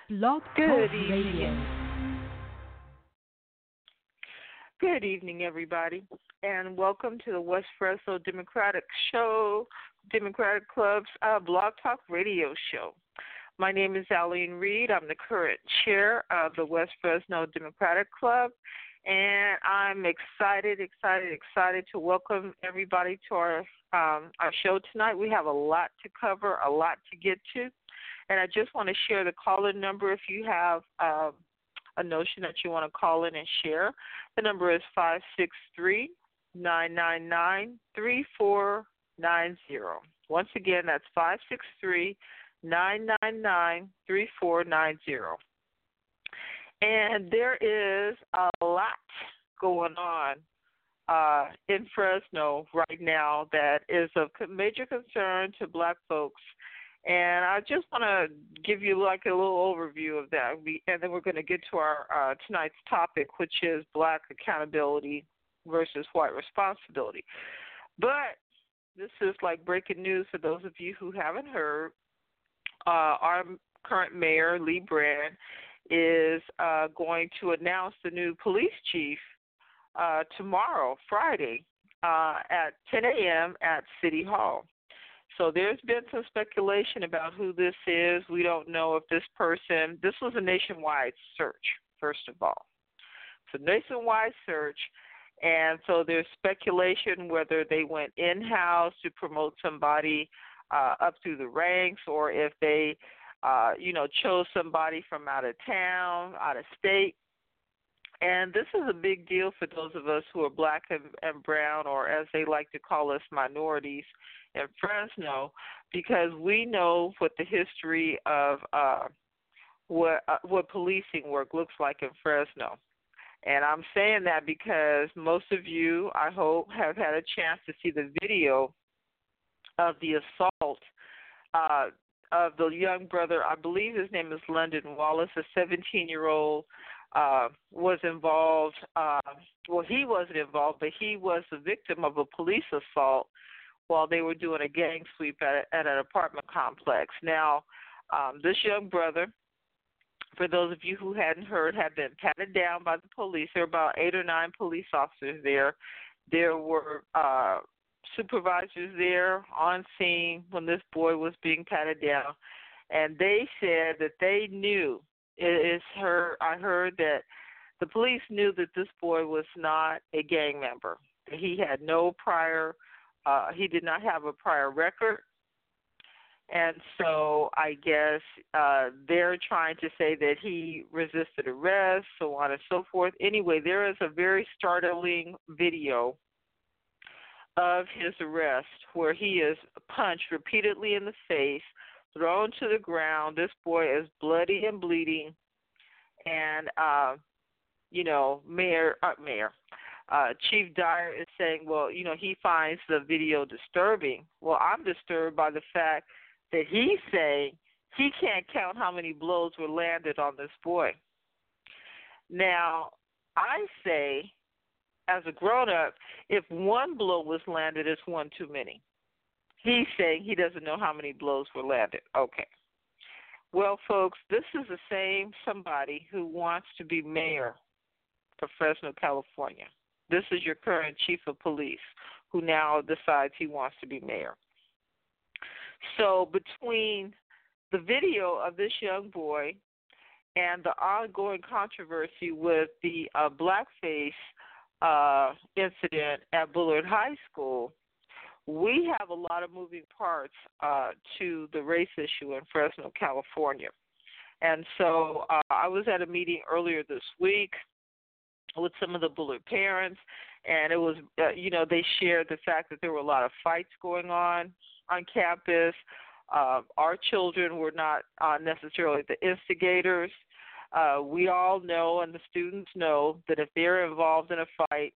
Blog Talk Good evening. Radio. Good evening, everybody, and welcome to the West Fresno Democratic Show, Democratic Club's Blog Talk Radio Show. My name is Eileen Reed. I'm the current chair of the West Fresno Democratic Club, and I'm excited to welcome everybody to our show tonight. We have a lot to cover, a lot to get to, and I just want to share the call-in number if you have a notion that you want to call in and share. The number is 563-999-3490. Once again, that's 563-999-3490. And there is a lot going on in Fresno right now that is of major concern to black folks. And I just want to give you like a little overview of that, and then we're going to get to our tonight's topic, which is black accountability versus white responsibility. But this is like breaking news for those of you who haven't heard. Our current mayor, Lee Brand, is going to announce the new police chief tomorrow, Friday, at 10 a.m. at City Hall. So there's been some speculation about who this is. We don't know if this was a nationwide search, first of all. It's a nationwide search, and so there's speculation whether they went in-house to promote somebody up through the ranks, or if they, chose somebody from out of town, out of state. And this is a big deal for those of us who are black and brown, or as they like to call us, minorities in Fresno, because we know what the history of what policing work looks like in Fresno. And I'm saying that because most of you, I hope, have had a chance to see the video of the assault of the young brother. I believe his name is London Wallace, a 17-year-old. Was involved, he wasn't involved, but he was the victim of a police assault while they were doing a gang sweep at an apartment complex. Now, this young brother, for those of you who hadn't heard, had been patted down by the police. There were about 8 or 9 police officers there. There were supervisors there on scene when this boy was being patted down, and they said that they knew. I heard that the police knew that this boy was not a gang member. He had no prior, he did not have a prior record. And so I guess they're trying to say that he resisted arrest, so on and so forth. Anyway, there is a very startling video of his arrest where he is punched repeatedly in the face, thrown to the ground. This boy is bloody and bleeding, and Chief Dyer is saying, well, he finds the video disturbing. Well, I'm disturbed by the fact that he's saying he can't count how many blows were landed on this boy. Now, I say, as a grown-up, if one blow was landed, it's one too many. He's saying he doesn't know how many blows were landed. Okay. Well, folks, this is the same somebody who wants to be mayor for Fresno, California. This is your current chief of police who now decides he wants to be mayor. So between the video of this young boy and the ongoing controversy with the blackface incident at Bullard High School, we have a lot of moving parts to the race issue in Fresno, California. And so I was at a meeting earlier this week with some of the Bullard parents, and it was, they shared the fact that there were a lot of fights going on campus. Our children were not necessarily the instigators. We all know, and the students know, that if they're involved in a fight,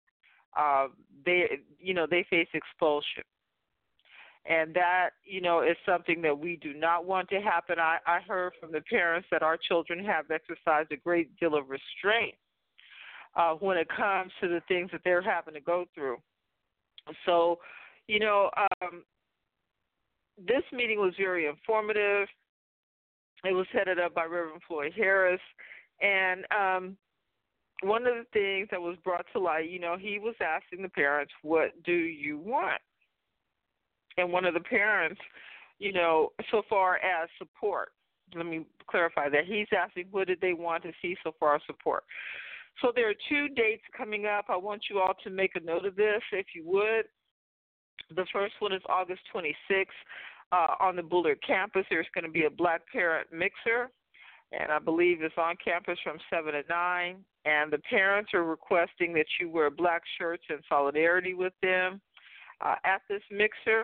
they face expulsion. And that, is something that we do not want to happen. I heard from the parents that our children have exercised a great deal of restraint when it comes to the things that they're having to go through. So, this meeting was very informative. It was headed up by Reverend Floyd Harris. And one of the things that was brought to light, he was asking the parents, what do you want? And one of the parents, so far as support, let me clarify that. He's asking what did they want to see so far as support. So there are 2 dates coming up. I want you all to make a note of this, if you would. The first one is August 26th. On the Bullard campus, there's going to be a Black Parent Mixer, and I believe it's on campus from 7 to 9. And the parents are requesting that you wear black shirts in solidarity with them at this mixer.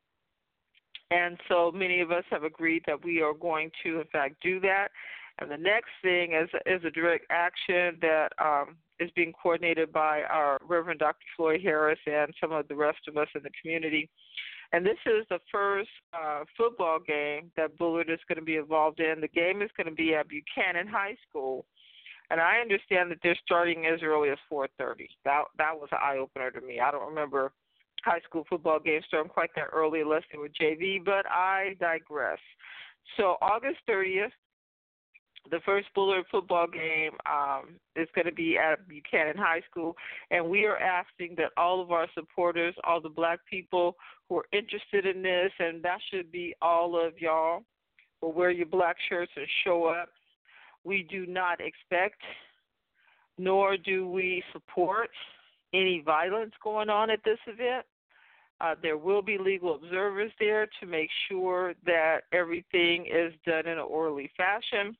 And so many of us have agreed that we are going to, in fact, do that. And the next thing is a direct action that is being coordinated by our Reverend Dr. Floyd Harris and some of the rest of us in the community. And this is the first football game that Bullard is going to be involved in. The game is going to be at Buchanan High School. And I understand that they're starting as early as 4:30. That was an eye-opener to me. I don't remember high school football games starting quite that early unless they were JV, but I digress. So August 30th, the first Bullard football game is going to be at Buchanan High School, and we are asking that all of our supporters, all the black people who are interested in this, and that should be all of y'all, will wear your black shirts and show up. We do not expect, nor do we support any violence going on at this event. There will be legal observers there to make sure that everything is done in an orderly fashion.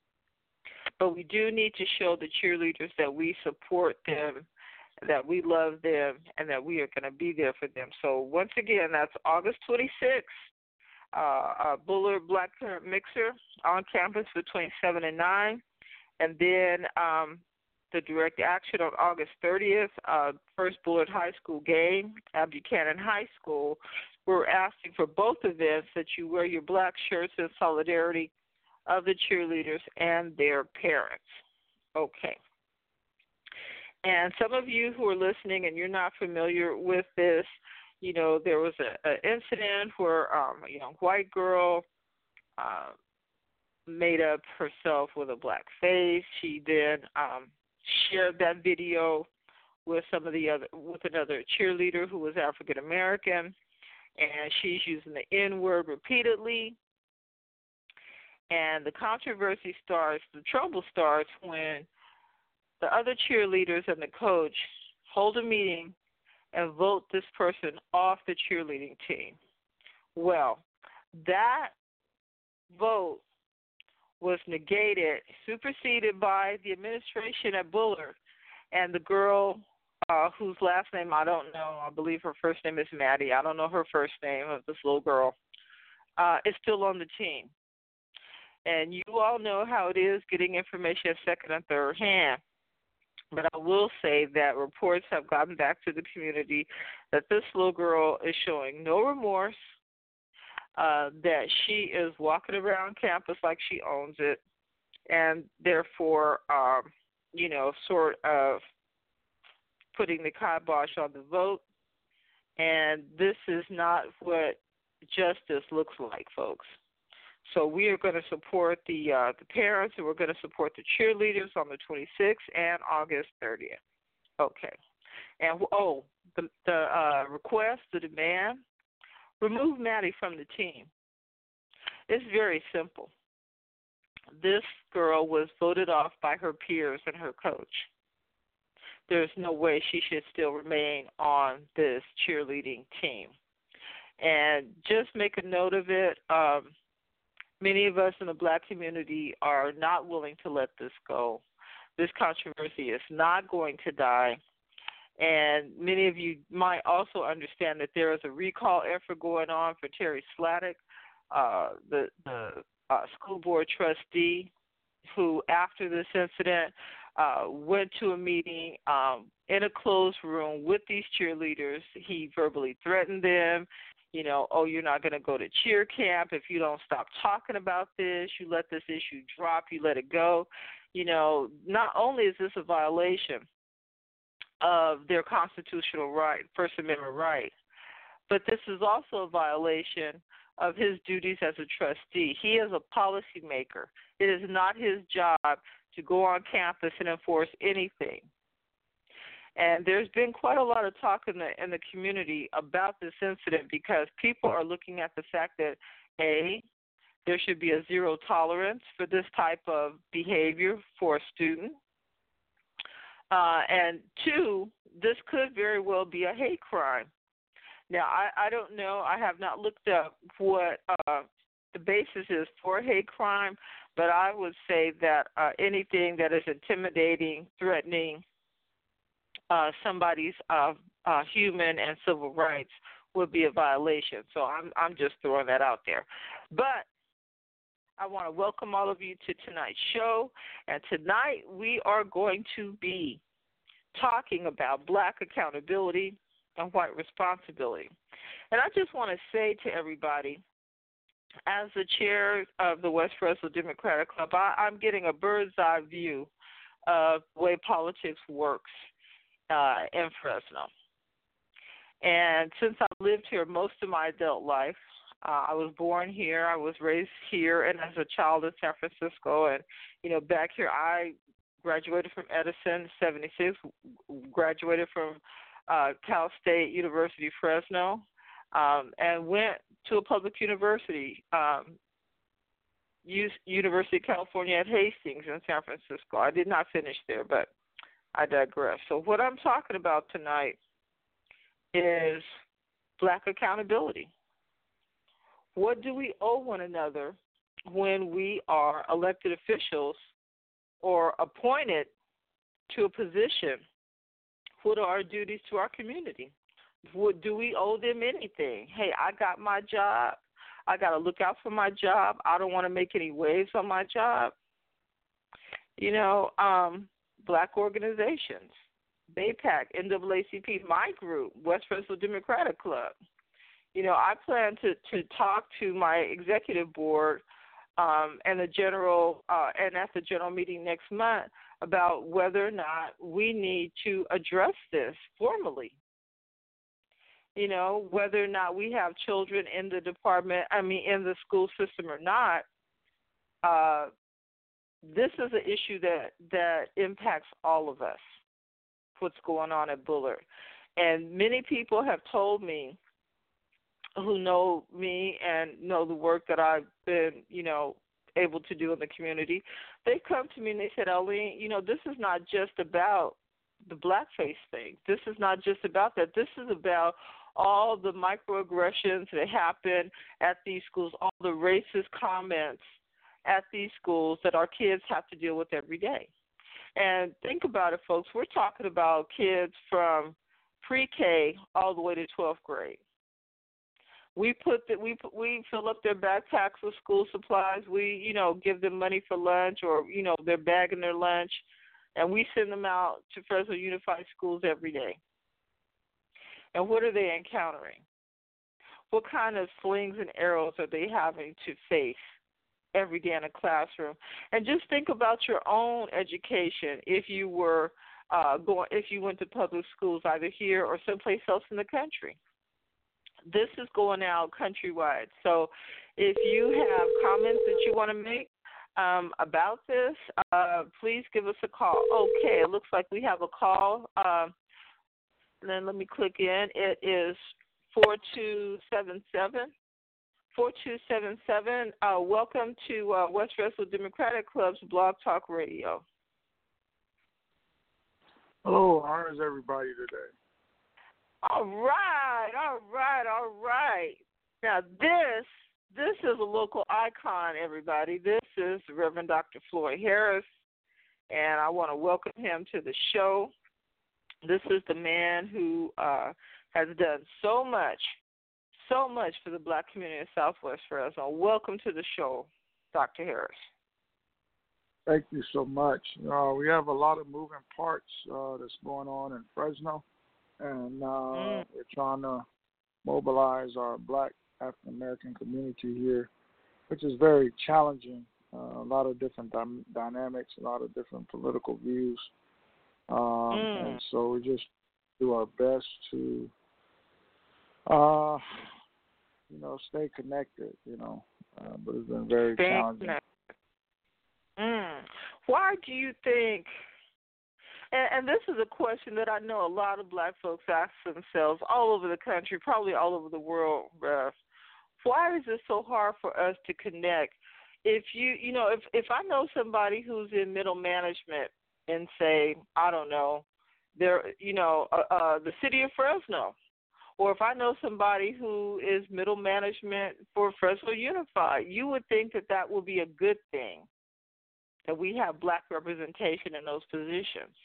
But we do need to show the cheerleaders that we support them, that we love them, and that we are going to be there for them. So once again, that's August 26th, Bullard Black Parent Mixer on campus between 7 and 9. And then the direct action on August 30th, first Bullard High School game at Buchanan High School. We're asking for both events that you wear your black shirts in solidarity of the cheerleaders and their parents. Okay. And some of you who are listening and you're not familiar with this, there was an incident where a young white girl made up herself with a black face. She then shared that video with another cheerleader who was African American, and she's using the N-word repeatedly. And the controversy starts, the trouble starts when the other cheerleaders and the coach hold a meeting and vote this person off the cheerleading team. Well, that vote was negated, superseded by the administration at Bullard, and the girl whose last name I don't know, I believe her first name is Maddie, I don't know her first name of this little girl, is still on the team. And you all know how it is getting information second and third hand. But I will say that reports have gotten back to the community that this little girl is showing no remorse, that she is walking around campus like she owns it, and therefore, sort of putting the kibosh on the vote. And this is not what justice looks like, folks. So we are going to support the parents, and we're going to support the cheerleaders on the 26th and August 30th. Okay. And, the request, the demand, remove Maddie from the team. It's very simple. This girl was voted off by her peers and her coach. There's no way she should still remain on this cheerleading team. And just make a note of it. Many of us in the black community are not willing to let this go. This controversy is not going to die. And many of you might also understand that there is a recall effort going on for Terry Sladek, the school board trustee, who after this incident went to a meeting in a closed room with these cheerleaders. He verbally threatened them. You're not going to go to cheer camp if you don't stop talking about this. You let this issue drop. You let it go. Not only is this a violation of their constitutional right, First Amendment right, but this is also a violation of his duties as a trustee. He is a policymaker. It is not his job to go on campus and enforce anything. And there's been quite a lot of talk in the community about this incident because people are looking at the fact that, A, there should be a zero tolerance for this type of behavior for a student. And 2, this could very well be a hate crime. Now, I don't know. I have not looked up what the basis is for hate crime, but I would say that anything that is intimidating, threatening somebody's human and civil rights would be a violation. So I'm just throwing that out there. But I want to welcome all of you to tonight's show. And tonight we are going to be talking about Black accountability and white responsibility. And I just want to say to everybody, as the chair of the West Fresno Democratic Club, I'm getting a bird's eye view of the way politics works in Fresno. And since I've lived here most of my adult life, I was born here, I was raised here, and as a child in San Francisco. And, back here I graduated from Edison, 76, graduated from Cal State University Fresno, and went to a public university, University of California at Hastings in San Francisco. I did not finish there, but I digress. So what I'm talking about tonight is Black accountability. What do we owe one another when we are elected officials or appointed to a position? What are our duties to our community? Do we owe them anything? Hey, I got my job. I got to look out for my job. I don't want to make any waves on my job. Black organizations, BAPAC, NAACP, my group, West Fresno Democratic Club. I plan to talk to my executive board and the general and at the general meeting next month about whether or not we need to address this formally. Whether or not we have children in the in the school system or not. This is an issue that impacts all of us, what's going on at Bullard. And many people have told me, who know me and know the work that I've been, able to do in the community, they come to me and they said, Arlene, this is not just about the blackface thing. This is not just about that. This is about all the microaggressions that happen at these schools, all the racist comments at these schools that our kids have to deal with every day. And think about it, folks. We're talking about kids from pre-K all the way to 12th grade. We fill up their backpacks with school supplies. We, give them money for lunch or, they're bagging their lunch, and we send them out to Fresno Unified Schools every day. And what are they encountering? What kind of slings and arrows are they having to face every day in a classroom? And just think about your own education if you were if you went to public schools either here or someplace else in the country. This is going out countrywide. So if you have comments that you want to make about this, please give us a call. Okay, it looks like we have a call. Then let me click in. It is 4277. 4277. Welcome to West Fresno Democratic Club's Blog Talk Radio. Hello, how is everybody today? All right. Now this is a local icon, everybody. This is Reverend Dr. Floyd Harris, and I want to welcome him to the show. This is the man who has done so much for the Black community in Southwest Fresno. Welcome to the show, Dr. Harris. Thank you so much. We have a lot of moving parts that's going on in Fresno, and we're trying to mobilize our Black African American community here, which is very challenging. A lot of different dynamics, a lot of different political views, and so we just do our best to, stay connected. But it's been very Stay challenging. connected. Why do you think? And this is a question that I know a lot of black folks ask themselves all over the country, probably all over the world, Rev. Why is it so hard for us to connect? If if I know somebody who's in middle management in, say, I don't know, the city of Fresno, or if I know somebody who is middle management for Fresno Unified, you would think that that would be a good thing, that we have black representation in those positions.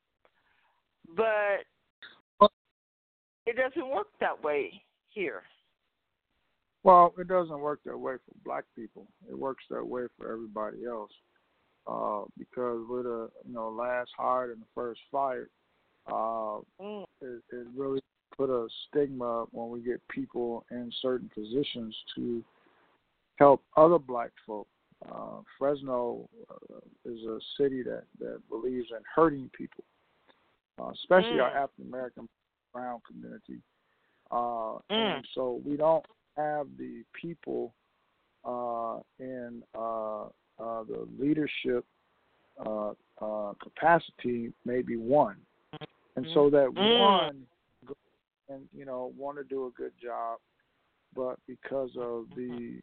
But it doesn't work that way here. Well, it doesn't work that way for black people. It works that way for everybody else. Because we're the last hired and the first fired. It really put a stigma when we get people in certain positions to help other black folk. Fresno is a city that believes in hurting people, especially our African American brown community. And so we don't have the people in the leadership capacity, maybe one. And so that one and want to do a good job, but because of the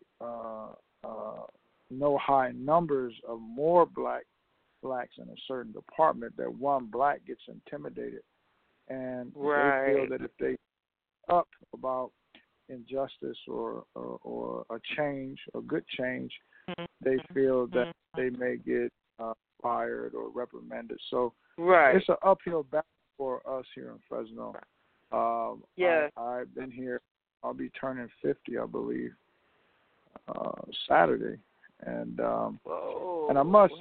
no high numbers of more blacks in a certain department, that one black gets intimidated, and they feel that if they up about injustice or a change, a good change, they feel that they may get fired or reprimanded. So it's an uphill battle for us here in Fresno. I've been here. I'll be turning 50, I believe, Saturday, and I must.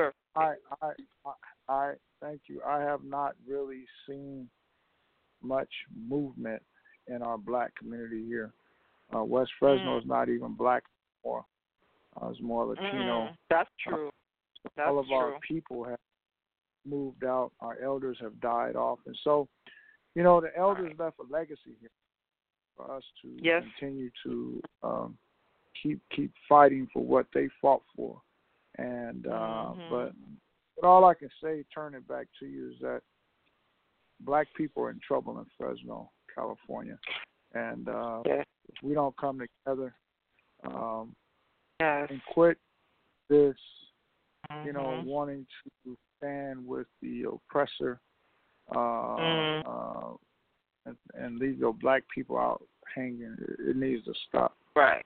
I thank you. I have not really seen much movement in our black community here. West Fresno is not even black anymore. It's more Latino. That's true. All of our people have moved out. Our elders have died off, and so the elders left a legacy here for us to continue to keep fighting for what they fought for. And but all I can say, turn it back to you, is that black people are in trouble in Fresno, California, and if we don't come together and quit this, wanting to stand with the oppressor and leave your black people out hanging, it needs to stop. Right.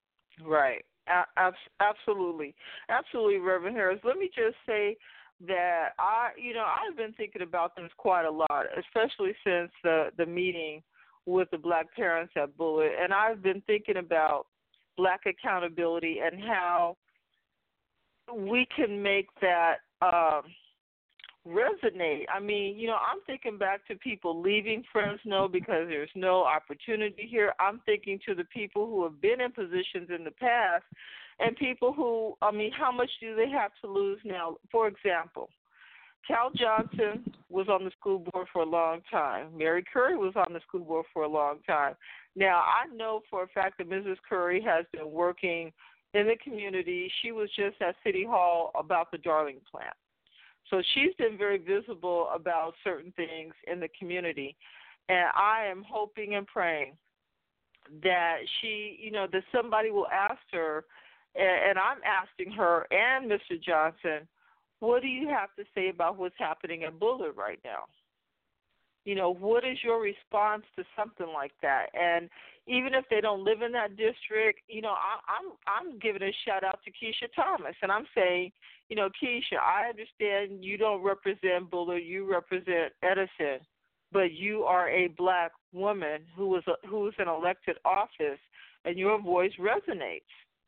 Absolutely, Reverend Harris. Let me just say that I've been thinking about this quite a lot, especially since the meeting with the black parents at Bullitt, and I've been thinking about black accountability and how we can make that resonate. I mean, I'm thinking back to people leaving Fresno because there's no opportunity here. I'm thinking to the people who have been in positions in the past and people who, how much do they have to lose now? For example, Cal Johnson was on the school board for a long time. Mary Curry was on the school board for a long time. Now, I know for a fact that Mrs. Curry has been working in the community. She was just at City Hall about the Darling plant. So she's been very visible about certain things in the community. And I am hoping and praying that she, that somebody will ask her, and I'm asking her and Mr. Johnson, what do you have to say about what's happening at Bullard right now? What is your response to something like that? And even if they don't live in that district, I'm giving a shout out to Keisha Thomas, and I'm saying, Keisha, I understand you don't represent Bullard, you represent Edison, but you are a black woman who is in elected office, and your voice resonates.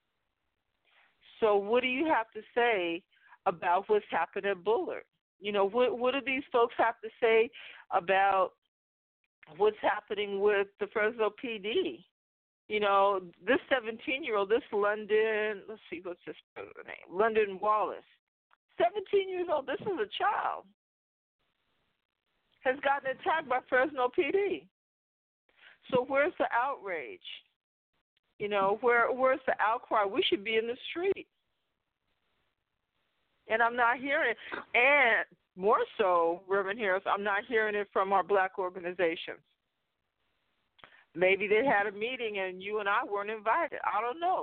So what do you have to say about what's happened at Bullard? What do these folks have to say about what's happening with the Fresno PD? This 17-year-old, this London, let's see, what's his name? London Wallace. 17 years old, this is a child, has gotten attacked by Fresno PD. So where's the outrage? You know, where's the outcry? We should be in the street. And I'm not hearing it. And more so, Reverend Harris, I'm not hearing it from our black organizations. Maybe they had a meeting and you and I weren't invited. I don't know.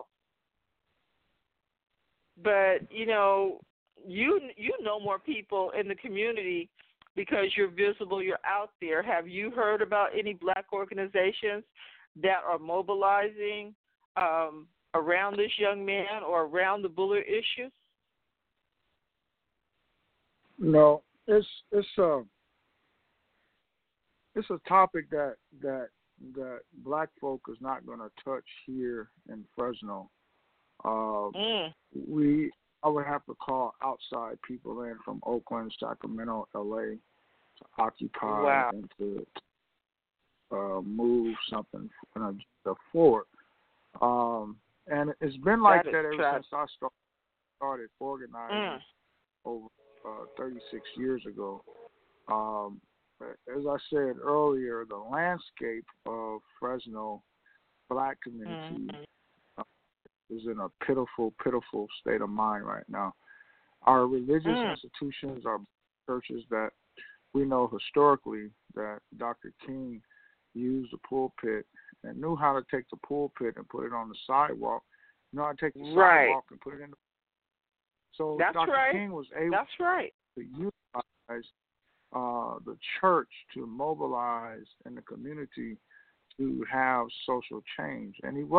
But, you know more people in the community because you're visible, you're out there. Have you heard about any black organizations that are mobilizing around this young man or around the Bullard issue? No, it's a topic that black folk is not going to touch here in Fresno. I would have to call outside people in from Oakland, Sacramento, LA to occupy and to move something forward. And it's been like that ever since I started organizing over 36 years ago. As I said earlier, the landscape of Fresno black community is in a pitiful, pitiful state of mind right now. Our religious institutions, our churches that we know historically that Dr. King used the pulpit and knew how to take the pulpit and put it on the sidewalk, knew how to take the sidewalk and put it in the... So Dr. King was able to utilize the church to mobilize in the community to have social change. And he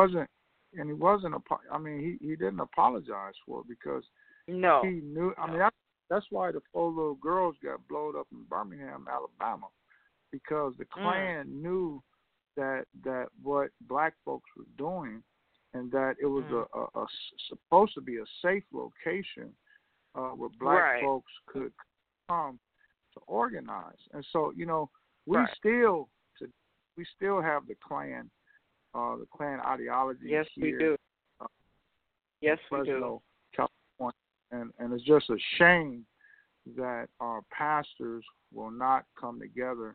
didn't apologize for it because he knew. I mean, that's why the 4 little girls got blown up in Birmingham, Alabama, because the Klan knew that what black folks were doing, and that it was a supposed to be a safe location where black folks could come to organize. And so, we still have the Klan ideology here. We do. Yes, Fresno, California, and it's just a shame that our pastors will not come together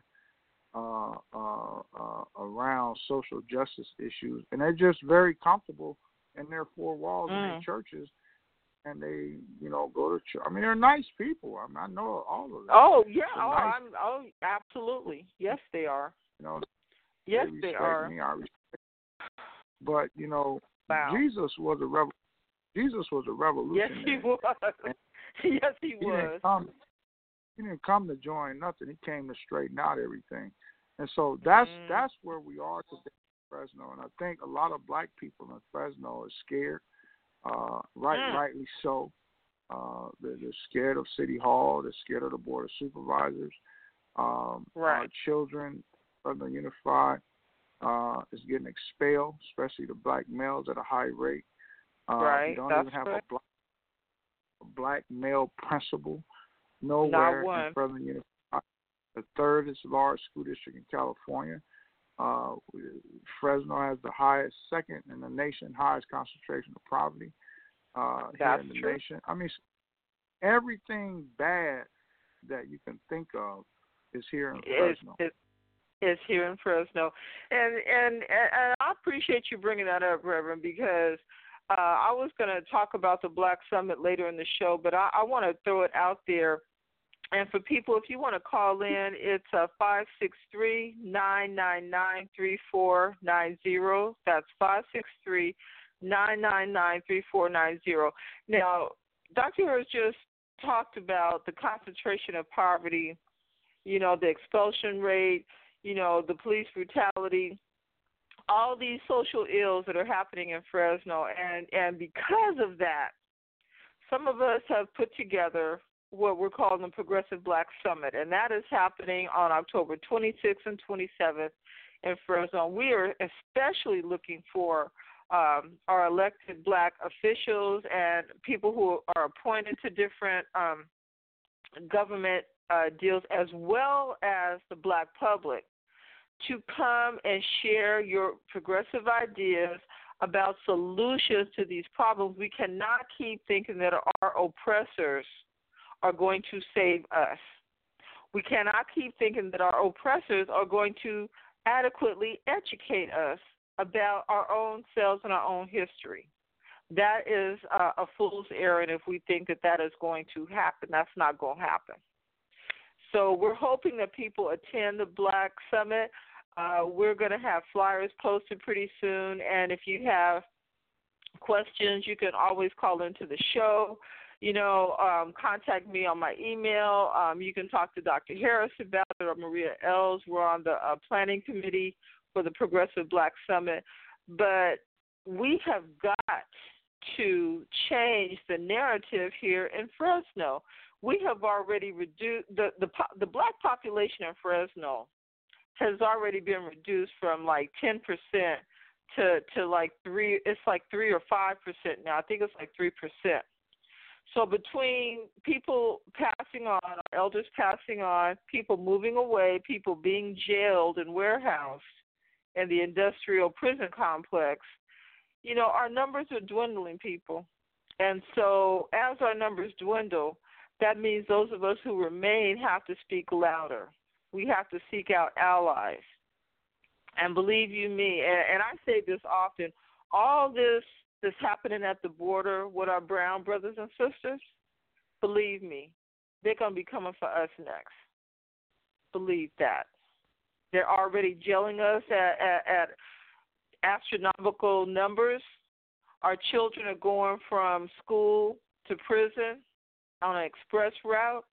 around social justice issues, and they're just very comfortable in their 4 walls in their churches, and they, go to church. I mean, they're nice people. I mean, I know all of them. Oh yeah, absolutely. Yes, they are. Yes, they are. Me, I respect. But Jesus was a revolutionary. Yes, he was. Yes, he was. He didn't come to join nothing. He came to straighten out everything. And so that's where we are today in Fresno. And I think a lot of black people in Fresno are scared, rightly so. They're scared of City Hall. They're scared of the Board of Supervisors. Our children, Fresno Unified, is getting expelled, especially the black males at a high rate. We don't even have a black male principal nowhere in Fresno Unified. The 3rd is the largest school district in California. Fresno has the second in the nation, highest concentration of poverty here in the nation. I mean, everything bad that you can think of is here in Fresno. Is here in Fresno, and I appreciate you bringing that up, Reverend, because I was going to talk about the Black Summit later in the show, but I want to throw it out there. And for people, if you want to call in, it's 563-999-3490. That's 563-999-3490. Now, Dr. Harris just talked about the concentration of poverty, the expulsion rate, the police brutality, all these social ills that are happening in Fresno. And because of that, some of us have put together what we're calling the Progressive Black Summit, and that is happening on October 26th and 27th in Fresno. We are especially looking for our elected black officials and people who are appointed to different government deals, as well as the black public, to come and share your progressive ideas about solutions to these problems. We cannot keep thinking that our oppressors are going to save us. We cannot keep thinking that our oppressors are going to adequately educate us about our own selves and our own history. That is a fool's errand if we think that that is going to happen. That's not going to happen. So we're hoping that people attend the Black Summit. We're going to have flyers posted pretty soon, and if you have questions, you can always call into the show. Contact me on my email. You can talk to Dr. Harris about it or Maria Els. We're on the planning committee for the Progressive Black Summit. But we have got to change the narrative here in Fresno. We have already reduced the black population in Fresno has already been reduced from like 10% to like 3. It's like 3 or 5% now. I think it's like 3%. So between people passing on, our elders passing on, people moving away, people being jailed and warehoused in the industrial prison complex, our numbers are dwindling, people. And so as our numbers dwindle, that means those of us who remain have to speak louder. We have to seek out allies. And believe you me, and I say this often, all this that's happening at the border with our brown brothers and sisters, believe me, they're going to be coming for us next. Believe that. They're already jailing us at astronomical numbers. Our children are going from school to prison on an express route.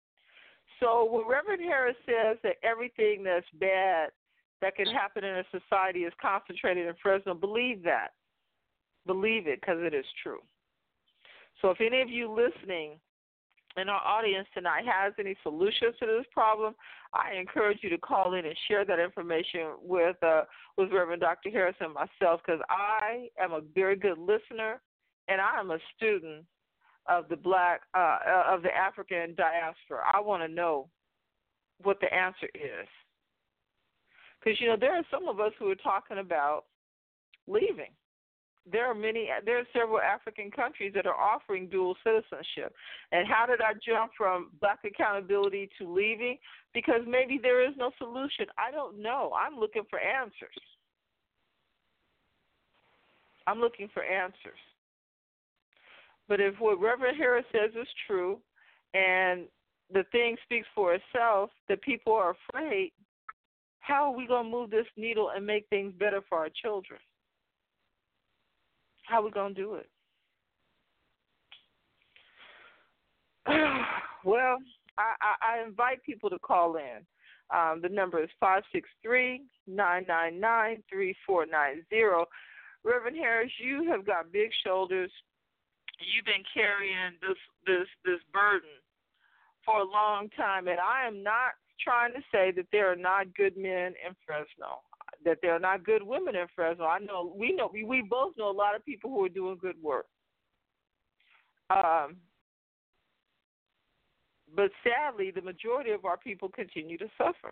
So when Reverend Harris says that everything that's bad that can happen in a society is concentrated in Fresno, believe that. Believe it, because it is true. So if any of you listening in our audience tonight has any solutions to this problem, I encourage you to call in and share that information with Reverend Dr. Harris and myself, because I am a very good listener and I am a student of the of the African diaspora. I want to know what the answer is, because there are some of us who are talking about leaving. There are several African countries that are offering dual citizenship. And how did I jump from black accountability to leaving? Because maybe there is no solution. I don't know. I'm looking for answers. But if what Reverend Harris says is true and the thing speaks for itself, that people are afraid, how are we going to move this needle and make things better for our children? How are we going to do it? Well, I invite people to call in. The number is 563-999-3490. Reverend Harris, you have got big shoulders. You've been carrying this burden for a long time, and I am not trying to say that there are not good men in Fresno, that there are not good women in Fresno. We both know a lot of people who are doing good work. But sadly, the majority of our people continue to suffer.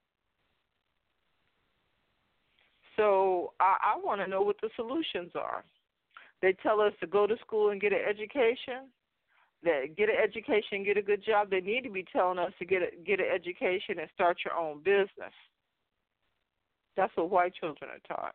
So I want to know what the solutions are. They tell us to go to school and get an education. Get an education, get a good job. They need to be telling us to get an education and start your own business. That's what white children are taught.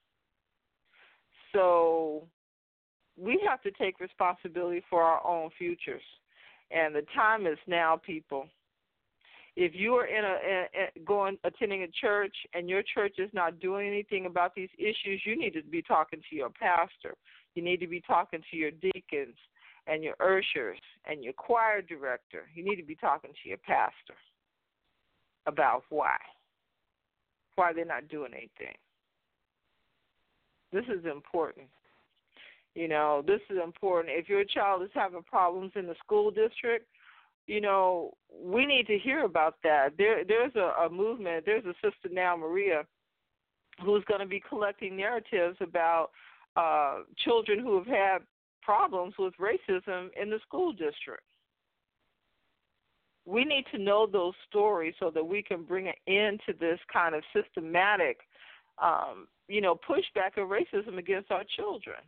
So we have to take responsibility for our own futures. And the time is now, people. If you are attending a church and your church is not doing anything about these issues, you need to be talking to your pastor. You need to be talking to your deacons and your ushers and your choir director. You need to be talking to your pastor about why they're not doing anything. This is important. This is important. If your child is having problems in the school district, we need to hear about that. There's a movement. There's a sister now, Maria, who's going to be collecting narratives about children who have had problems with racism in the school district. We need to know those stories so that we can bring an end to this kind of systematic, pushback of racism against our children.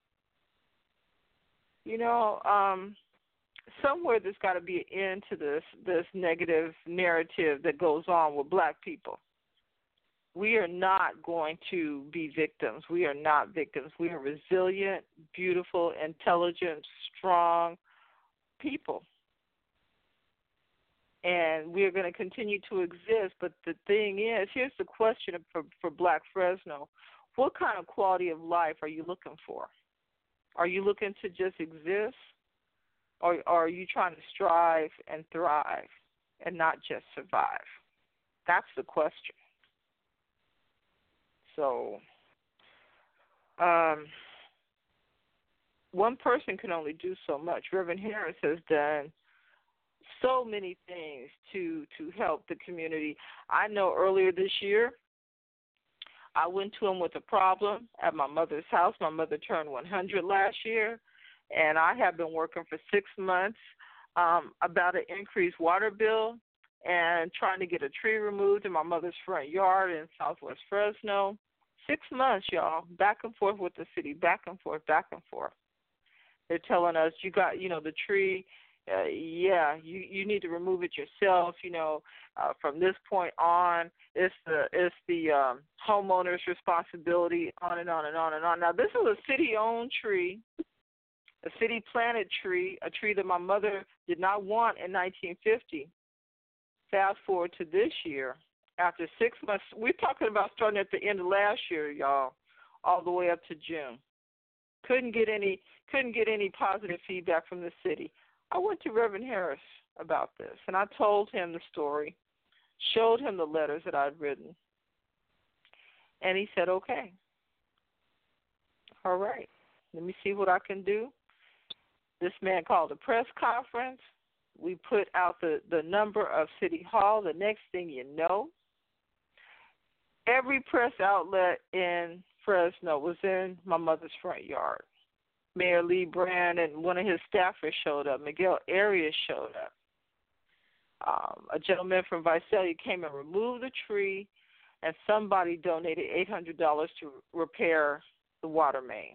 Somewhere there's got to be an end to this negative narrative that goes on with black people. We are not going to be victims. We are not victims. We are resilient, beautiful, intelligent, strong people. And we are going to continue to exist. But the thing is, here's the question for Black Fresno. What kind of quality of life are you looking for? Are you looking to just exist? Or are you trying to strive and thrive and not just survive? That's the question. So, one person can only do so much. Reverend Harris has done so many things to help the community. I know earlier this year, I went to him with a problem at my mother's house. My mother turned 100 last year, and I have been working for 6 months about an increased water bill and trying to get a tree removed in my mother's front yard in Southwest Fresno. 6 months, y'all, back and forth with the city, back and forth, back and forth. They're telling us, you got, the tree, you need to remove it yourself. From this point on, it's the homeowner's responsibility, on and on and on and on. Now, this is a city-owned tree, a city-planted tree, a tree that my mother did not want in 1950. Fast forward to this year, after 6 months, we're talking about starting at the end of last year, y'all, all the way up to June. Couldn't get any positive feedback from the city. I went to Reverend Harris about this, and I told him the story, showed him the letters that I'd written, and he said, okay, all right, let me see what I can do. This man called a press conference. We put out the number of City Hall. The next thing you know, every press outlet in Fresno was in my mother's front yard. Mayor Lee Brand and one of his staffers showed up. Miguel Arias showed up. A gentleman from Visalia came and removed the tree, and somebody donated $800 to repair the water main.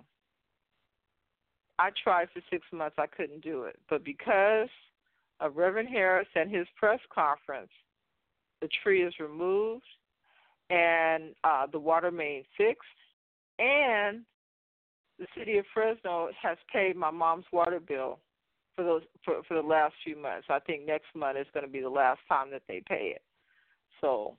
I tried for 6 months. I couldn't do it. But because of Reverend Harris and his press conference, the tree is removed and the water main fixed, and the city of Fresno has paid my mom's water bill for the last few months. I think next month is going to be the last time that they pay it. So,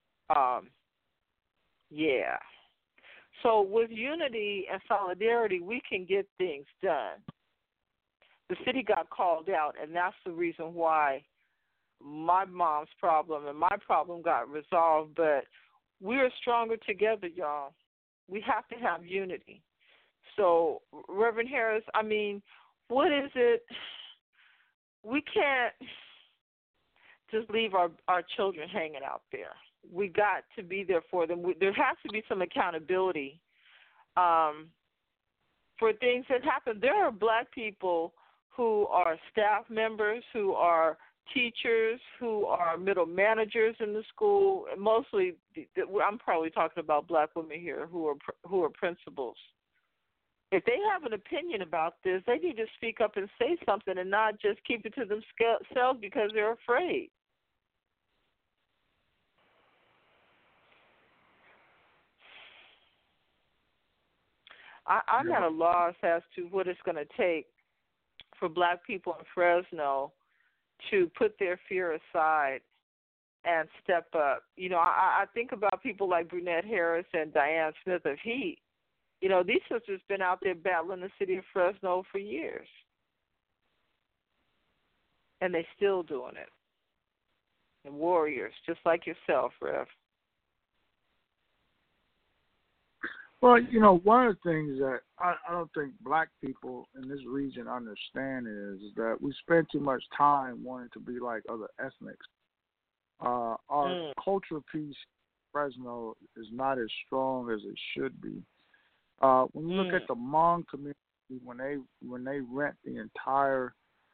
yeah. So with unity and solidarity, we can get things done. The city got called out, and that's the reason why my mom's problem and my problem got resolved. But we're stronger together, y'all. We have to have unity. So, Reverend Harris, what is it? We can't just leave our children hanging out there. We got to be there for them. There has to be some accountability for things that happen. There are Black people who are staff members, who are teachers, who are middle managers in the school. Mostly, I'm probably talking about Black women here who are principals. If they have an opinion about this, they need to speak up and say something and not just keep it to themselves because they're afraid. I'm at a loss as to what it's going to take for Black people in Fresno to put their fear aside and step up. I think about people like Brunette Harris and Diane Smith of HEAT. These sisters been out there battling the city of Fresno for years, and they still doing it. And warriors, just like yourself, Rev. Well, one of the things that I don't think Black people in this region understand is that we spend too much time wanting to be like other ethnics. Our cultural piece in Fresno is not as strong as it should be. When you look at the Hmong community, when they rent the entire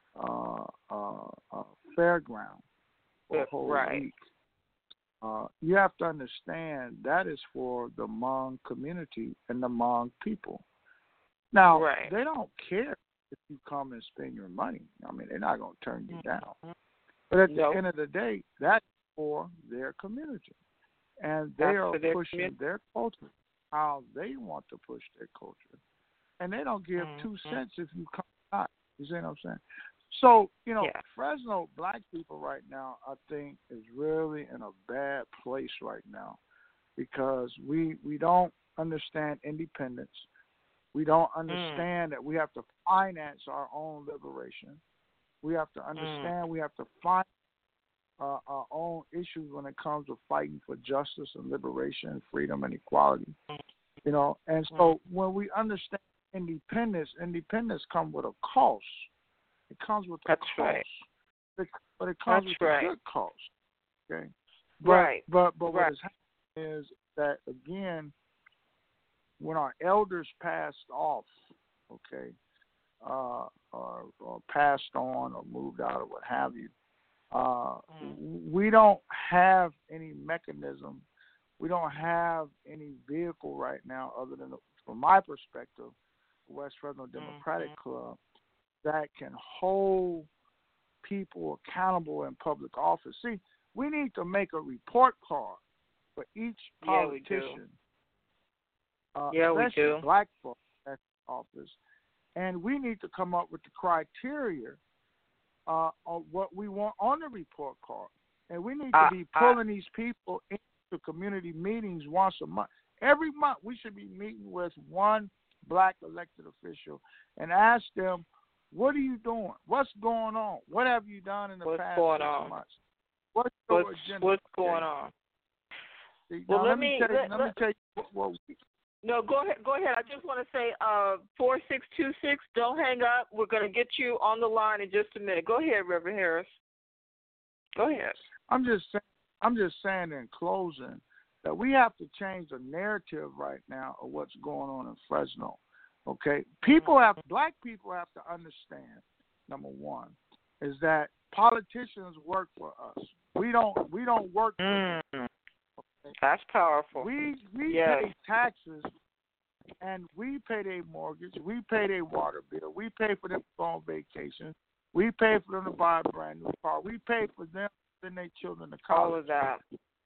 fairground for a whole week, you have to understand that is for the Hmong community and the Hmong people. Now, they don't care if you come and spend your money. They're not going to turn you down. But at the end of the day, that's for their community. and they That's are for their pushing community. their culture how they want to push their culture, and they don't give 2 cents if you come out. You see what I'm saying? So, Yeah. Fresno black people right now, I think, is really in a bad place right now because we don't understand independence. We don't understand that we have to finance our own liberation. We have to understand we have to find our own issues when it comes to fighting for justice and liberation, freedom and equality. And so when we understand independence comes with a cost. It comes with a That's cost. right. But it comes That's with right. a good cost. Okay. Right. But Right. what is happening is that again, when our elders passed off, okay, or passed on or moved out or what have you, we don't have any mechanism. We don't have any vehicle right now other than, from my perspective, the West Fresno Democratic Club that can hold people accountable in public office. See, we need to make a report card for each politician, especially black folks at office, and we need to come up with the criteria of what we want on the report card. And we need to be pulling these people into community meetings once a month. Every month we should be meeting with one black elected official and ask them, what are you doing? What's going on? What have you done in the past 6 months? What's your agenda? What's going on? See, well, let me tell you what No, go ahead. I just want to say 4626, don't hang up. We're going to get you on the line in just a minute. Go ahead, Reverend Harris. Go ahead. I'm just saying in closing that we have to change the narrative right now of what's going on in Fresno. Okay? Black people have to understand, number one, is that politicians work for us. We don't work for them. Okay? That's powerful. We pay taxes, and we pay their mortgage, we pay their water bill, we pay for them to go on vacation, we pay for them to buy a brand new car, we pay for them to send their children to college. All of that.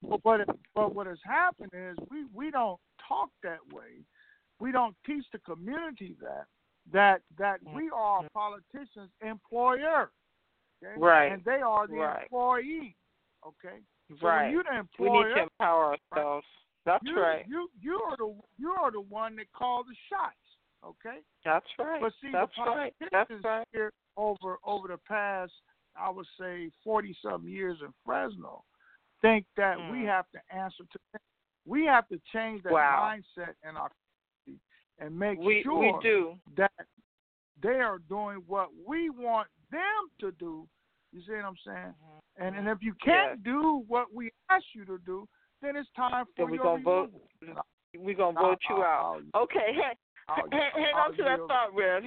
But what has happened is we don't talk that way. We don't teach the community that we are politicians' employer. Okay? Right. And they are the employee. Okay? So right. when you're the employer, we need to empower ourselves. That's right. You are the one that called the shots. Okay? That's right. But see, that's the right. politicians That's right. here over the past, I would say, 40-some years in Fresno, think that we have to answer to them. We have to change that mindset in our community and make sure that they are doing what we want them to do. You see what I'm saying? And if you can't do what we ask you to do, then it's time for your removal. We're going to vote you out. Okay. Hang on to that thought, Rev.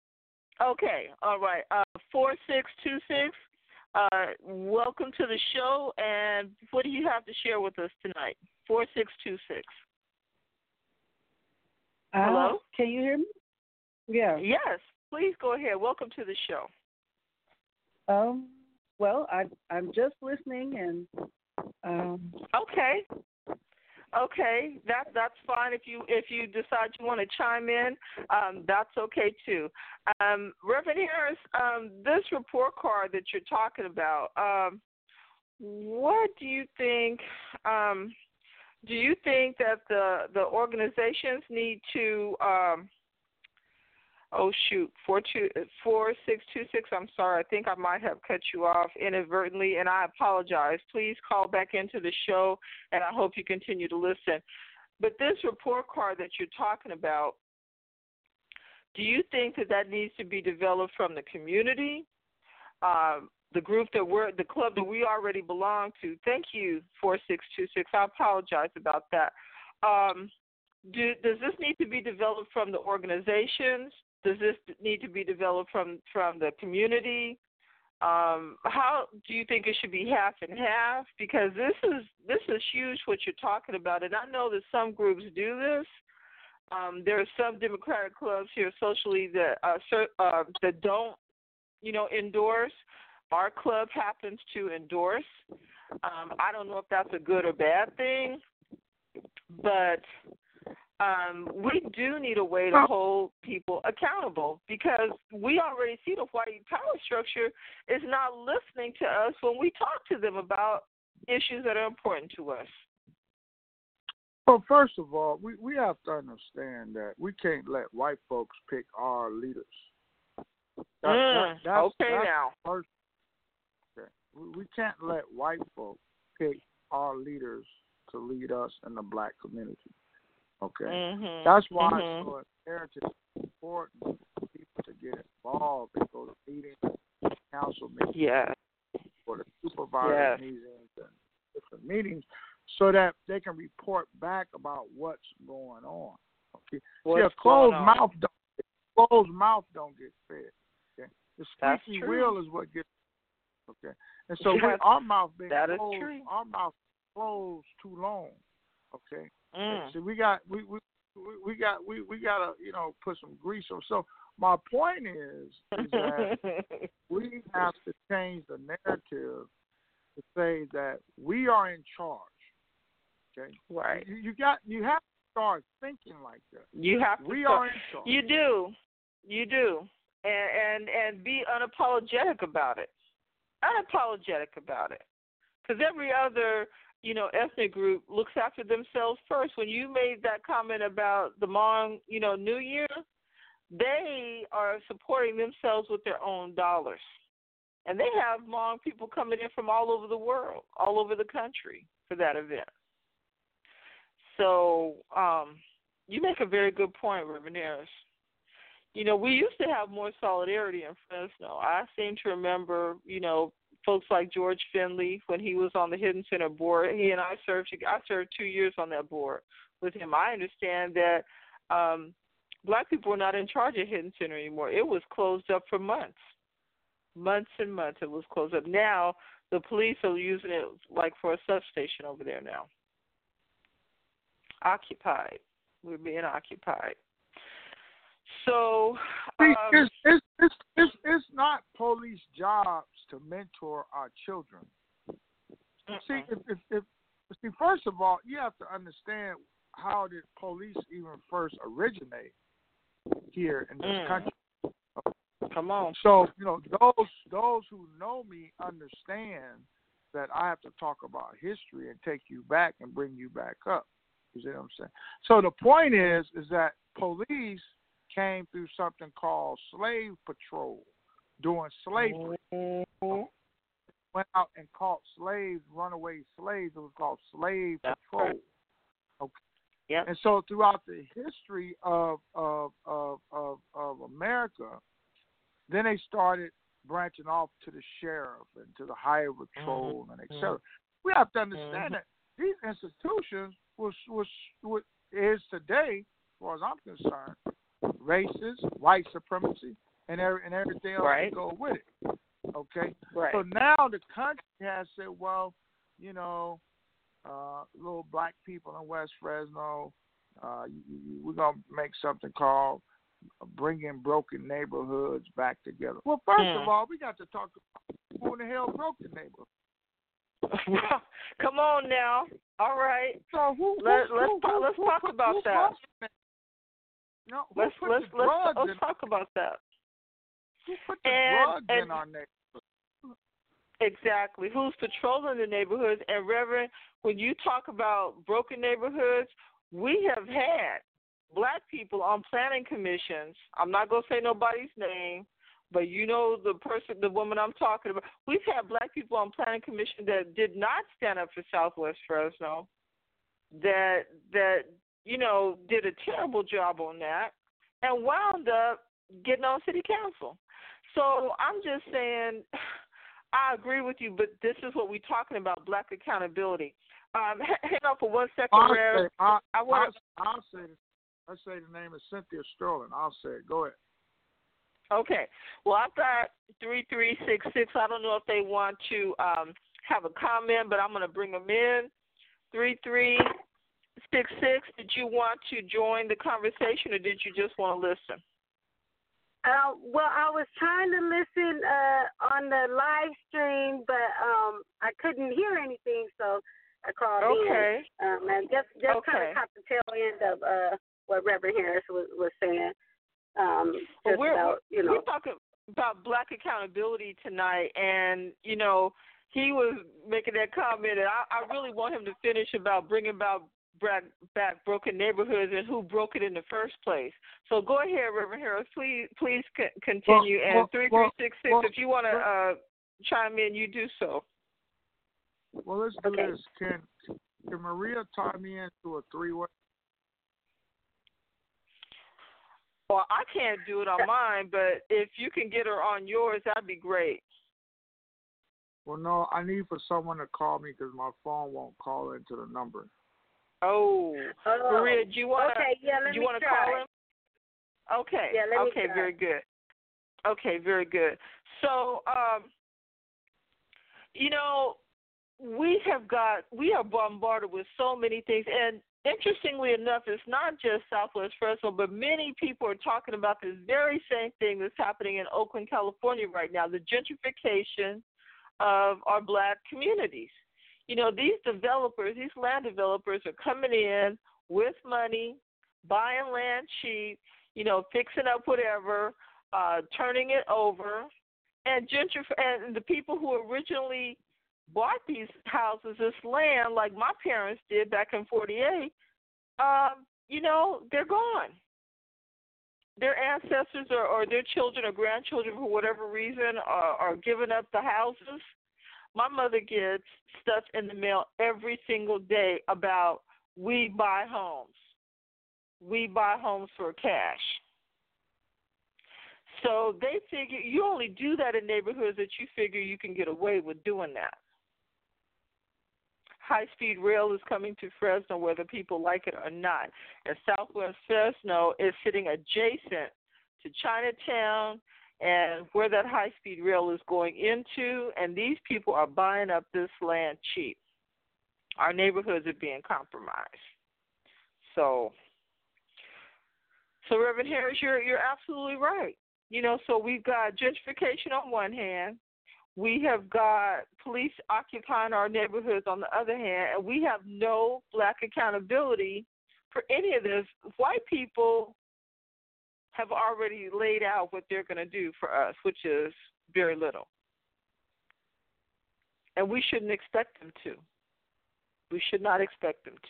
Okay. All right. 4626. Welcome to the show, and what do you have to share with us tonight? 4626. Hello? Can you hear me? Yeah. Yes, please go ahead. Welcome to the show. Well, I'm just listening, and Okay, that's fine. If you decide you want to chime in, that's okay too. Reverend Harris, this report card that you're talking about, what do you think? Do you think that the organizations need to? 4626. I'm sorry. I think I might have cut you off inadvertently, and I apologize. Please call back into the show, and I hope you continue to listen. But this report card that you're talking about, do you think that needs to be developed from the community, the group the club that we already belong to? Thank you, 4626. I apologize about that. Does this need to be developed from the organizations? Does this need to be developed from the community? How do you think it should be half and half? Because this is huge what you're talking about, and I know that some groups do this. There are some Democratic clubs here socially that don't, endorse. our club happens to endorse. I don't know if that's a good or bad thing, but we do need a way to hold people accountable, because we already see the white power structure is not listening to us when we talk to them about issues that are important to us. Well, first of all, we have to understand that we can't let white folks pick our leaders. That's now. First, okay. We can't let white folks pick our leaders to lead us in the black community. Okay, that's why it's so imperative, important for people to get involved and go to meetings, council meetings, or the supervisor meetings and different meetings, so that they can report back about what's going on. Okay, closed mouth don't get fed. Okay, the squeaky wheel is what gets. Okay, and so our mouth being closed, our mouth closed too long. Okay. So we got to put some grease on. So my point is that we have to change the narrative to say that we are in charge. Okay, right? You have to start thinking like that. You have to. We are in charge. You do, and be unapologetic about it. Because every other ethnic group looks after themselves first. When you made that comment about the Hmong, New Year, they are supporting themselves with their own dollars. And they have Hmong people coming in from all over the world, all over the country for that event. So you make a very good point, Reverend Harris. We used to have more solidarity in Fresno. I seem to remember, folks like George Finley, when he was on the Hidden Center board, he and I served 2 years on that board with him. I understand that black people were not in charge of Hidden Center anymore. It was closed up for months and months. It was closed up. Now the police are using it like for a substation over there now. Occupied. We're being occupied. So it's not police jobs to mentor our children. See, if first of all, you have to understand how did police even first originate here in this country. Come on. So those who know me understand that I have to talk about history and take you back and bring you back up. You see what I'm saying? So the point is that police came through something called slave patrol during slavery. Went out and caught slaves, runaway slaves. It was called slave patrol. Okay. Yep. And so throughout the history of America, then they started branching off to the sheriff and to the highway patrol and et cetera. We have to understand that these institutions is today, as far as I'm concerned, racist, white supremacy, and everything else that go with it. Okay? Right. So now the country has said, well, little black people in West Fresno, we're going to make something called bringing broken neighborhoods back together. Well, first of all, we got to talk about who in the hell broke the neighborhood. Come on now. All right. So let's talk about that. Let's talk about that. Who put the drugs in our neighborhood? Exactly. Who's patrolling the neighborhoods? And Reverend, when you talk about broken neighborhoods, we have had black people on planning commissions. I'm not going to say nobody's name, but the woman I'm talking about. We've had black people on planning commission that did not stand up for Southwest Fresno, that did a terrible job on that, and wound up getting on city council. So I'm just saying, I agree with you, but this is what we're talking about: black accountability. Hang on for 1 second, Rev. I'll say the name is Cynthia Sterling. I'll say it. Go ahead. Okay. Well, I've got 3366. I don't know if they want to have a comment, but I'm going to bring them in. 3366. Did you want to join the conversation, or did you just want to listen? Well, I was trying to listen on the live stream, but I couldn't hear anything, so I called in. And just kind of caught the tail end of what Reverend Harris was saying. We're talking about Black accountability tonight, and he was making that comment, and I really want him to finish about bringing about back broken neighborhoods and who broke it in the first place. So go ahead, Reverend Harris. Please continue. And 3366, if you want to chime in, you do so. Well, let's do this. Can Maria tie me into a three-way? Well, I can't do it on mine, but if you can get her on yours, that'd be great. Well, no, I need for someone to call me because my phone won't call into the number. Oh, Maria, do you want to? Okay, yeah, let me try. Call him? Okay. Yeah, let me okay, try. very good. Okay, very good. So, we are bombarded with so many things, and interestingly enough, it's not just Southwest Fresno, but many people are talking about this very same thing that's happening in Oakland, California right now, the gentrification of our Black communities. These developers, these land developers are coming in with money, buying land cheap, fixing up whatever, turning it over, and the people who originally bought these houses, this land, like my parents did back in 48, they're gone. Their ancestors or their children or grandchildren, for whatever reason, are giving up the houses. My mother gets stuff in the mail every single day about we buy homes. We buy homes for cash. So they figure you only do that in neighborhoods that you figure you can get away with doing that. High-speed rail is coming to Fresno whether people like it or not. And Southwest Fresno is sitting adjacent to Chinatown and where that high-speed rail is going into, and these people are buying up this land cheap. Our neighborhoods are being compromised. So Reverend Harris, you're absolutely right. So we've got gentrification on one hand, we have got police occupying our neighborhoods on the other hand, and we have no Black accountability for any of this. White people have already laid out what they're going to do for us, which is very little. And we shouldn't expect them to. We should not expect them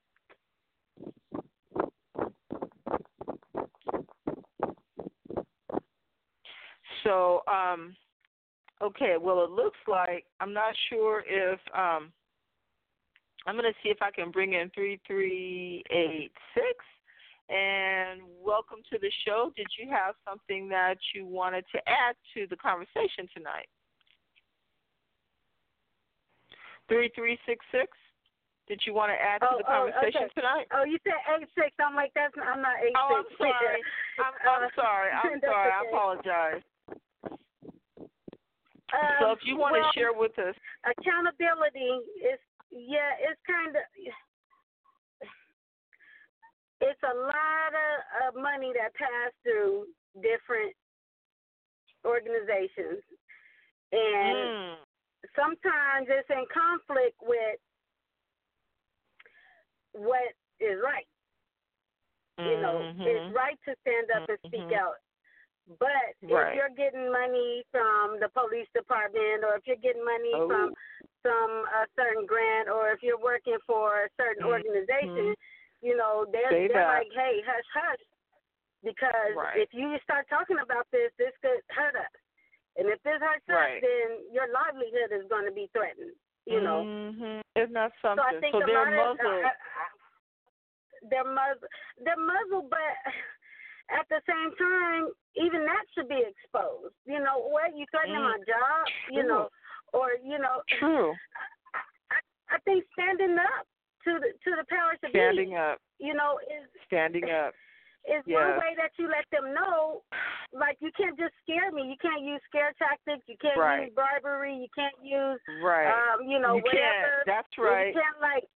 to. So, okay, well, it looks like, I'm not sure if, I'm going to see if I can bring in 3386. And welcome to the show. Did you have something that you wanted to add to the conversation tonight? 3366. Did you want to add to the conversation tonight? Oh, you said 86. I'm like, I'm not 86. Oh, I'm sorry. I'm sorry. I apologize. So if you want to share with us. Accountability is, it's kind of, it's a lot of money that passed through different organizations. And sometimes it's in conflict with what is right. It's right to stand up and speak out. But if you're getting money from the police department, or if you're getting money from some certain grant, or if you're working for a certain organization, they're like, hey, hush, hush. Because if you start talking about this could hurt us. And if this hurts us, then your livelihood is going to be threatened, Isn't that something? So I think they're muzzled. They're muzzled, but at the same time, even that should be exposed. What? You threatening my job? Or True. I think standing up to the powers that be. Standing up. Standing up. Is one way that you let them know, like, you can't just scare me. You can't use scare tactics. You can't use bribery. You can't use, you whatever. Can't. That's right. You can't,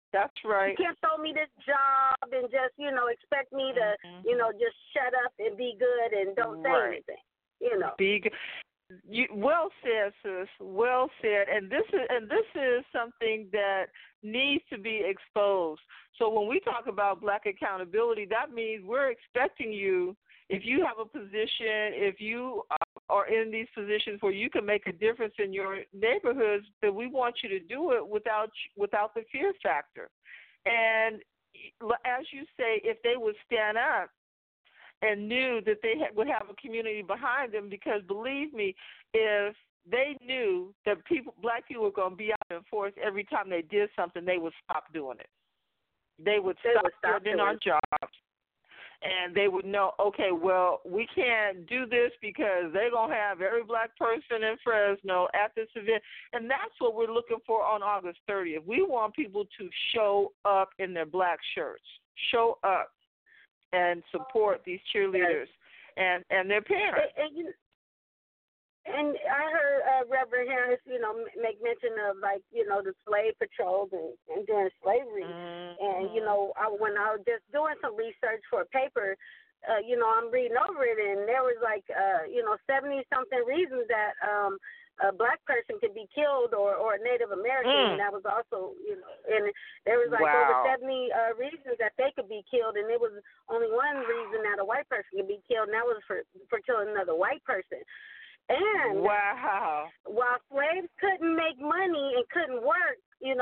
That's right. You can't throw me this job and just, expect me to, just shut up and be good and don't say anything. Be good. Well said, sis. Well said. And this is something that needs to be exposed. So when we talk about Black accountability, that means we're expecting you, if you have a position, if you are in these positions where you can make a difference in your neighborhoods, that we want you to do it without the fear factor. And as you say, if they would stand up and knew that they would have a community behind them, because believe me, if they knew that Black people were going to be out in force every time they did something, they would stop doing it. They would stop doing our jobs. And they would know, okay, well, we can't do this because they're going to have every Black person in Fresno at this event. And that's what we're looking for on August 30th. We want people to show up in their Black shirts, show up and support these cheerleaders and their parents. And I heard Reverend Harris, make mention of, the slave patrols and during slavery. And, when I was just doing some research for a paper, I'm reading over it, and there was 70-something reasons that a Black person could be killed or a Native American. And that was also, and there was over 70 reasons that they could be killed, and there was only one reason that a white person could be killed, and that was for killing another white person. And while slaves couldn't make money and couldn't work,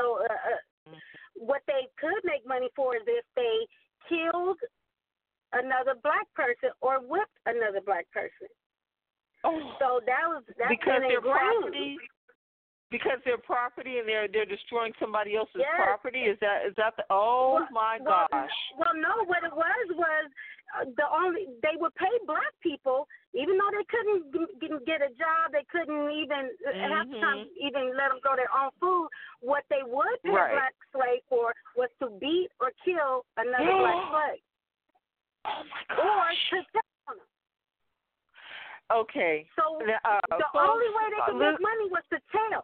what they could make money for is if they killed another Black person or whipped another Black person. So that's because their property. Because their property and they're destroying somebody else's property. Is that the? My gosh. Well, no. What it was they would pay Black people, even though they couldn't get a job, they couldn't even half the time even let them grow their own food. What they would pay a Black slave for was to beat or kill another Black slave. Oh my gosh. Or to tell them. Okay. So the only way they could make money was to tell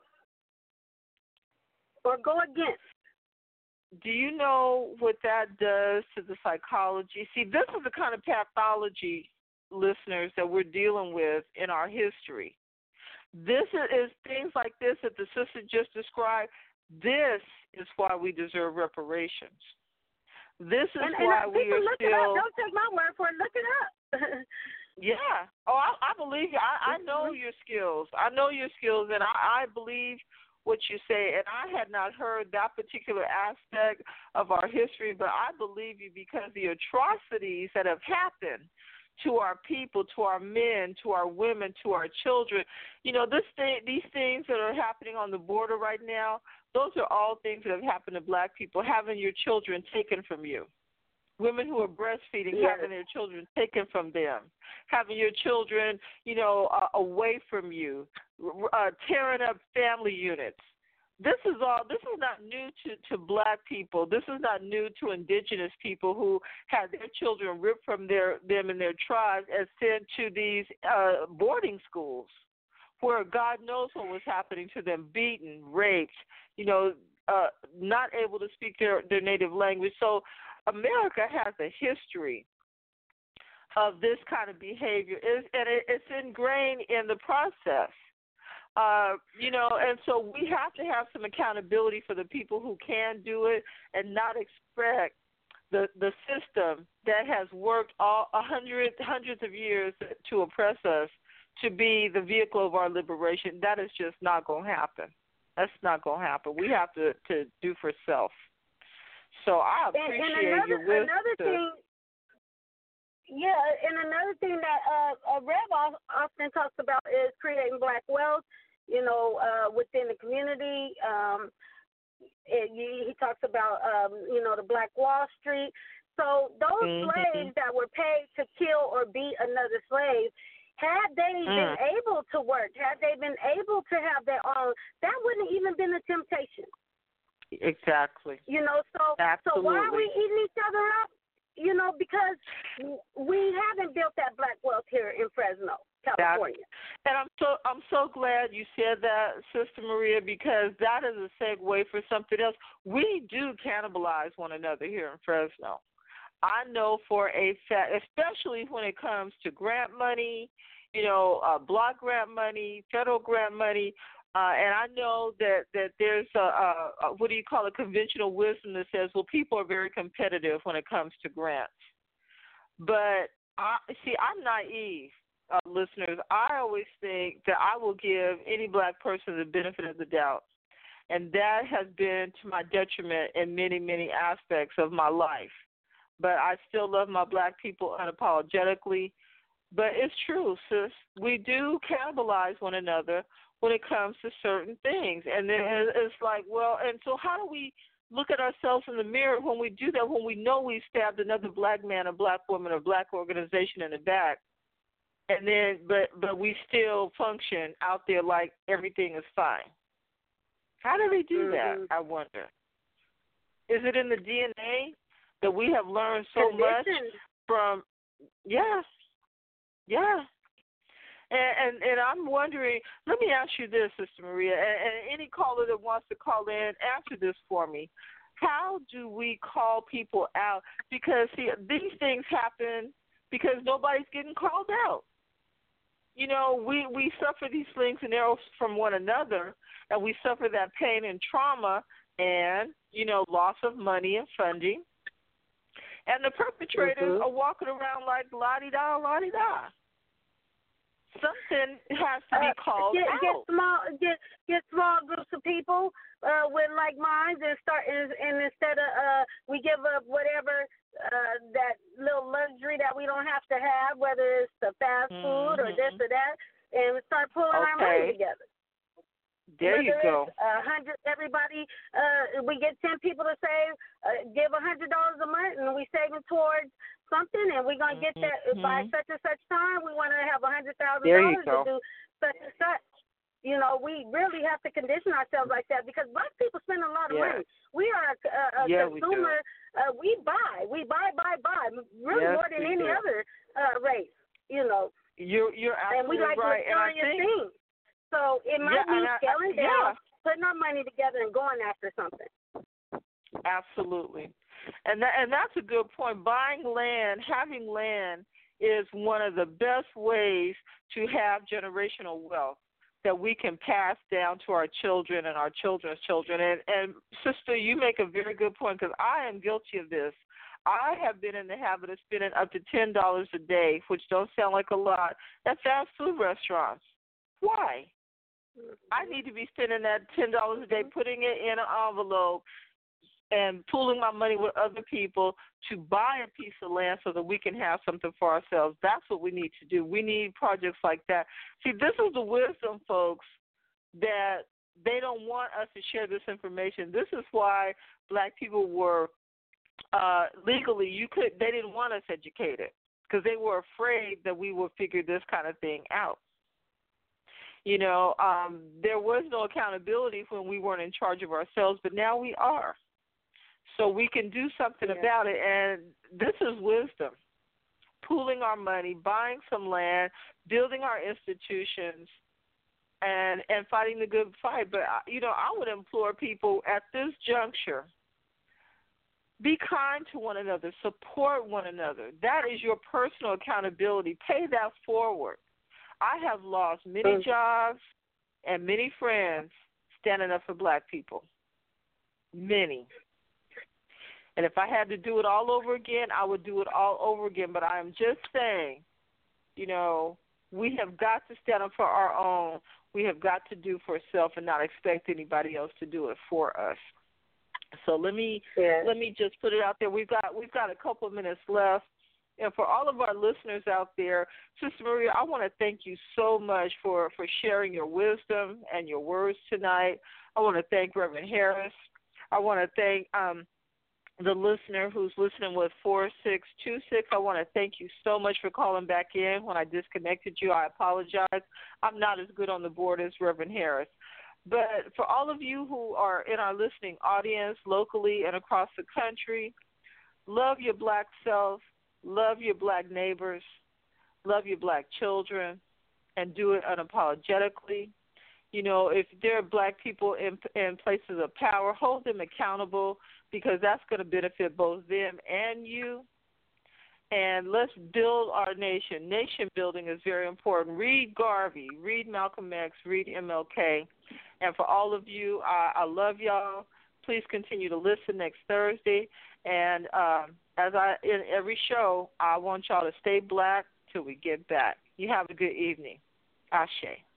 or go against. Do you know what that does to the psychology? See, this is the kind of pathology, listeners, that we're dealing with in our history. This is things like this that the sister just described. This is why we deserve reparations. This is why we are look still. It up. Don't take my word for it. Look it up. Yeah. Oh, I believe you. I know your skills. I know your skills, and I believe what you say. And I had not heard that particular aspect of our history, but I believe you because the atrocities that have happened to our people, to our men, to our women, to our children. These things that are happening on the border right now, those are all things that have happened to Black people, having your children taken from you. Women who are breastfeeding, having their children taken from them, having your children, away from you, tearing up family units. This is not new to Black people. This is not new to indigenous people who had their children ripped from them and their tribes and sent to these boarding schools where God knows what was happening to them, beaten, raped, not able to speak their native language. So America has a history of this kind of behavior, and it's ingrained in the process. And so we have to have some accountability for the people who can do it and not expect the system that has worked hundreds of years to oppress us to be the vehicle of our liberation. That is just not going to happen. That's not going to happen. We have to do for self. So I appreciate your wisdom. Another thing that Rev often talks about is creating Black wealth, within the community. He talks about, the Black Wall Street. So those slaves that were paid to kill or beat another slave, had they been able to work, had they been able to have their own, that wouldn't even been a temptation. Exactly. So why are we eating each other up? Because we haven't built that Black wealth here in Fresno. California. And I'm so glad you said that, Sister Maria, because that is a segue for something else. We do cannibalize one another here in Fresno. I know for a fact, especially when it comes to grant money, block grant money, federal grant money, and I know that there's a conventional wisdom that says, well, people are very competitive when it comes to grants. But I'm naive. Listeners, I always think that I will give any black person the benefit of the doubt, and that has been to my detriment in many, many aspects of my life. But I still love my black people unapologetically. But it's true, sis. We do cannibalize one another when it comes to certain things. And then it's like, well, and so how do we look at ourselves in the mirror when we do that, when we know we stabbed another black man, a black woman, or black organization in the back? And then, but we still function out there like everything is fine. How do they do that, I wonder? Is it in the DNA that we have learned so much from? Yes. Yeah. And I'm wondering, let me ask you this, Sister Maria, and any caller that wants to call in, answer this for me. How do we call people out? Because, see, these things happen because nobody's getting called out. We suffer these slings and arrows from one another, and we suffer that pain and trauma and, loss of money and funding. And the perpetrators are walking around like la-di-da, la-di-da. Something has to be called out. Get small groups of people with like minds and instead of we give up whatever that little luxury that we don't have to have, whether it's the fast food or this or that, and start pulling our money together. There you go. 100, everybody, we get 10 people to save, give $100 a month, and we save it towards something, and we're going to get that by such and such time. We want to have $100,000 to do such and such. We really have to condition ourselves like that because black people spend a lot of money. We are a consumer. We buy. Really more than any other race, You're absolutely and we like right. mysterious things. So it might mean scaling down, putting our money together, and going after something. Absolutely. And that's a good point. Buying land, having land is one of the best ways to have generational wealth that we can pass down to our children and our children's children. And sister, you make a very good point because I am guilty of this. I have been in the habit of spending up to $10 a day, which don't sound like a lot, at fast food restaurants. Why? I need to be spending that $10 a day, putting it in an envelope and pooling my money with other people to buy a piece of land so that we can have something for ourselves. That's what we need to do. We need projects like that. See, this is the wisdom, folks, that they don't want us to share this information. This is why black people were legally, they didn't want us educated because they were afraid that we would figure this kind of thing out. There was no accountability when we weren't in charge of ourselves, but now we are. So we can do something about it, and this is wisdom. Pooling our money, buying some land, building our institutions, and fighting the good fight. But, I would implore people at this juncture, be kind to one another, support one another. That is your personal accountability. Pay that forward. I have lost many jobs and many friends standing up for black people. Many. And if I had to do it all over again, I would do it all over again. But I am just saying, we have got to stand up for our own. We have got to do for self and not expect anybody else to do it for us. So let me just put it out there. We've got a couple of minutes left. And for all of our listeners out there, Sister Maria, I want to thank you so much for sharing your wisdom and your words tonight. I want to thank Reverend Harris. I want to thank the listener who's listening with 4626. I want to thank you so much for calling back in. When I disconnected you, I apologize. I'm not as good on the board as Reverend Harris. But for all of you who are in our listening audience locally and across the country, love your black self. Love your black neighbors. Love your black children. and do it unapologetically. You know, if there are black people in places of power, hold them accountable, because that's going to benefit both them and you. And let's build our nation. Nation building is very important. Read Garvey, read Malcolm X, read MLK. And for all of you, I love y'all. Please continue to listen next Thursday. And in every show, I want y'all to stay black till we get back. You have a good evening. Ashe.